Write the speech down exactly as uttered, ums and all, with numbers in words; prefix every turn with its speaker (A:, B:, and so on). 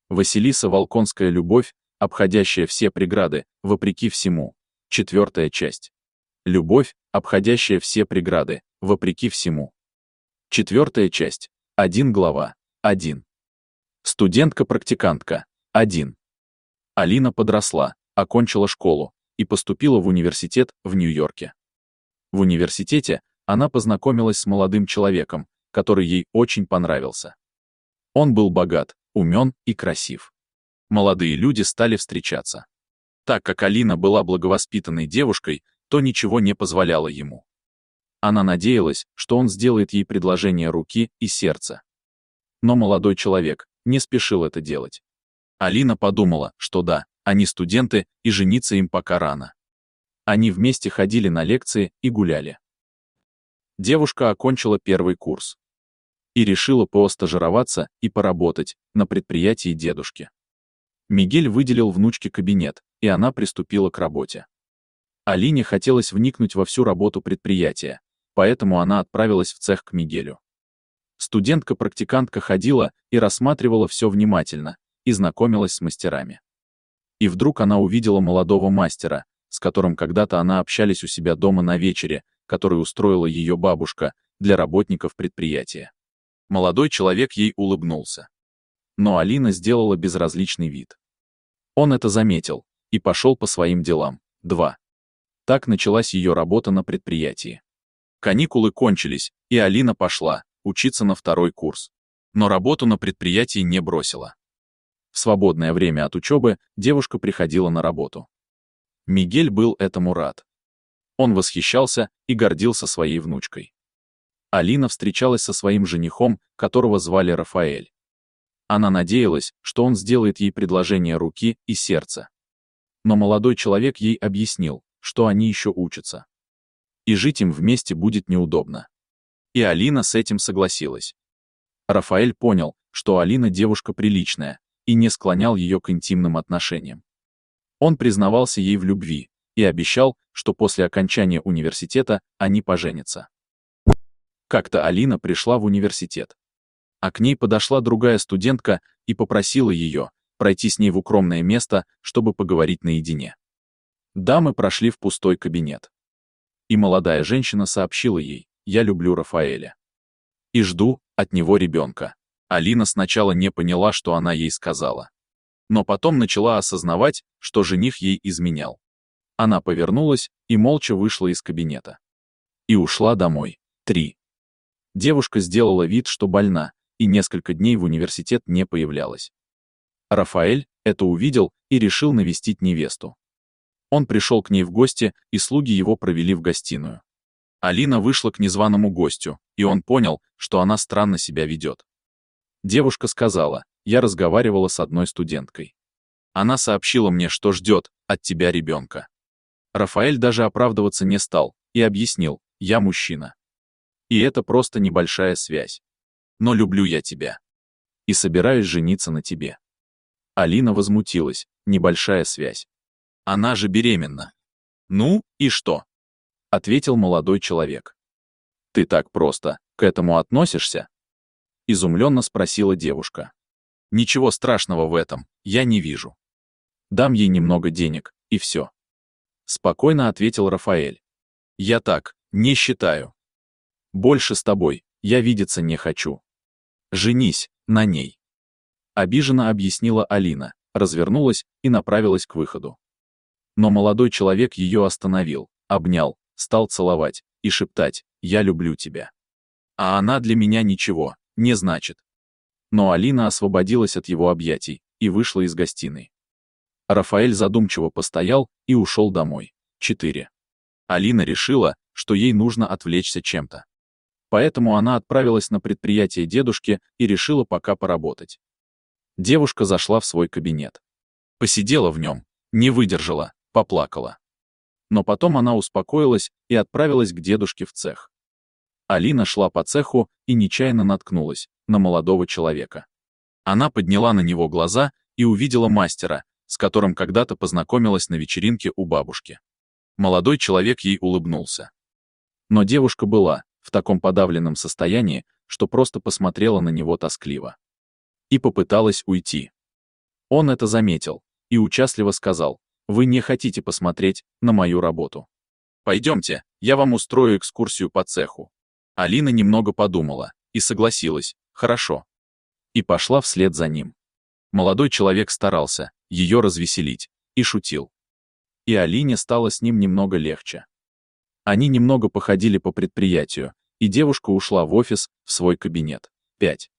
A: Василиса Волконская любовь, обходящая все преграды, вопреки всему. Четвертая часть. Любовь, обходящая все преграды, вопреки всему. Четвертая часть. Один глава. Один. Студентка-практикантка. Один. Алина подросла, окончила школу и поступила в университет в Нью-Йорке. В университете она познакомилась с молодым человеком, который ей очень понравился. Он был богат, умен и красив. Молодые люди стали встречаться. Так как Алина была благовоспитанной девушкой, то ничего не позволяло ему. Она надеялась, что он сделает ей предложение руки и сердца. Но молодой человек не спешил это делать. Алина подумала, что да, они студенты, и жениться им пока рано. Они вместе ходили на лекции и гуляли. Девушка окончила первый курс и решила постажироваться и поработать на предприятии дедушки. Мигель выделил внучке кабинет, и она приступила к работе. Алине хотелось вникнуть во всю работу предприятия, поэтому она отправилась в цех к Мигелю. Студентка-практикантка ходила и рассматривала все внимательно, и знакомилась с мастерами. И вдруг она увидела молодого мастера, с которым когда-то она общались у себя дома на вечере, который устроила ее бабушка для работников предприятия. Молодой человек ей улыбнулся. Но Алина сделала безразличный вид. Он это заметил и пошел по своим делам. Два. Так началась ее работа на предприятии. Каникулы кончились, и Алина пошла учиться на второй курс. Но работу на предприятии не бросила. В свободное время от учебы девушка приходила на работу. Мигель был этому рад. Он восхищался и гордился своей внучкой. Алина встречалась со своим женихом, которого звали Рафаэль. Она надеялась, что он сделает ей предложение руки и сердца. Но молодой человек ей объяснил, что они еще учатся. И жить им вместе будет неудобно. И Алина с этим согласилась. Рафаэль понял, что Алина девушка приличная, и не склонял ее к интимным отношениям. Он признавался ей в любви и обещал, что после окончания университета они поженятся. Как-то Алина пришла в университет. А к ней подошла другая студентка и попросила ее пройти с ней в укромное место, чтобы поговорить наедине. Дамы прошли в пустой кабинет. И молодая женщина сообщила ей: «Я люблю Рафаэля. И жду от него ребенка». Алина сначала не поняла, что она ей сказала. Но потом начала осознавать, что жених ей изменял. Она повернулась и молча вышла из кабинета. И ушла домой. Три. Девушка сделала вид, что больна, и несколько дней в университет не появлялась. Рафаэль это увидел и решил навестить невесту. Он пришел к ней в гости, и слуги его провели в гостиную. Алина вышла к незваному гостю, и он понял, что она странно себя ведет. Девушка сказала: «Я разговаривала с одной студенткой. Она сообщила мне, что ждет от тебя ребенка». Рафаэль даже оправдываться не стал и объяснил: «Я мужчина. И это просто небольшая связь. Но люблю я тебя. И собираюсь жениться на тебе». Алина возмутилась: «Небольшая связь. Она же беременна». «Ну, и что?» — ответил молодой человек. «Ты так просто к этому относишься?» — изумленно спросила девушка. «Ничего страшного в этом я не вижу. Дам ей немного денег, и все». Спокойно ответил Рафаэль. «Я так не считаю. Больше с тобой я видеться не хочу. Женись на ней». Обиженно объяснила Алина, развернулась и направилась к выходу. Но молодой человек ее остановил, обнял, стал целовать и шептать: «Я люблю тебя. А она для меня ничего не значит». Но Алина освободилась от его объятий и вышла из гостиной. Рафаэль задумчиво постоял и ушел домой. Четыре. Алина решила, что ей нужно отвлечься чем-то. Поэтому она отправилась на предприятие дедушки и решила пока поработать. Девушка зашла в свой кабинет. Посидела в нем, не выдержала, поплакала. Но потом она успокоилась и отправилась к дедушке в цех. Алина шла по цеху и нечаянно наткнулась на молодого человека. Она подняла на него глаза и увидела мастера, с которым когда-то познакомилась на вечеринке у бабушки. Молодой человек ей улыбнулся. Но девушка была в таком подавленном состоянии, что просто посмотрела на него тоскливо. И попыталась уйти. Он это заметил и участливо сказал: «Вы не хотите посмотреть на мою работу? Пойдемте, я вам устрою экскурсию по цеху». Алина немного подумала и согласилась: «Хорошо». И пошла вслед за ним. Молодой человек старался ее развеселить и шутил. И Алине стало с ним немного легче. Они немного походили по предприятию, и девушка ушла в офис, в свой кабинет. пять.